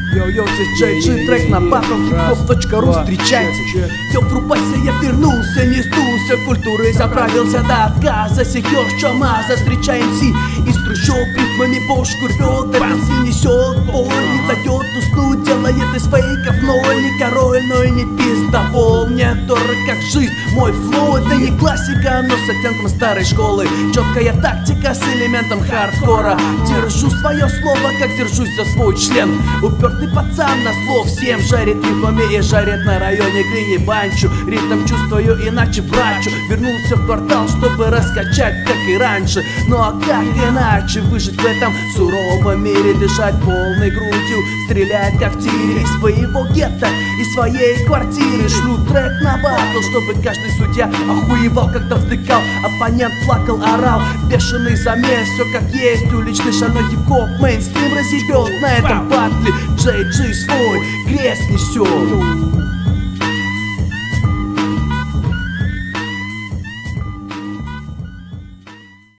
Йо-йо, здесь JG, трек на battlehip-hop.ru, встречайте. Йо, врубайся, я вернулся, не сдулся, культурой заправился до отказа. Секёр, чамаза, встречаем Си из трущоб, ритмами бошку рвет, да бензин несет боль, не дает уснуть, делает из фейков ноль. Не король, но и не пиздобол, мне дорог как жизнь, мой флоу это не классика, но с оттенком старой школы. Четкая тактика с элементом хардкора. Держу свое слово, как держусь за свой член. Упертый пацан на зло всем, жарит рифмами и жарит на районе Грини Банчу. Ритм чувствую иначе брачу. Вернулся в квартал, чтобы раскачать, как и раньше. Ну а как иначе выжить в этом суровом мире? Дышать полной грудью, стрелять как в тире из своего гетто, из своей квартиры. Шлю трек на батл, чтобы каждый судья охуевал, когда втыкал. Оппонент плакал, орал, бешеный замес. Все как есть, уличный шальной хип-хоп мейнстрим разъебет на этом батле. JG свой крест несет.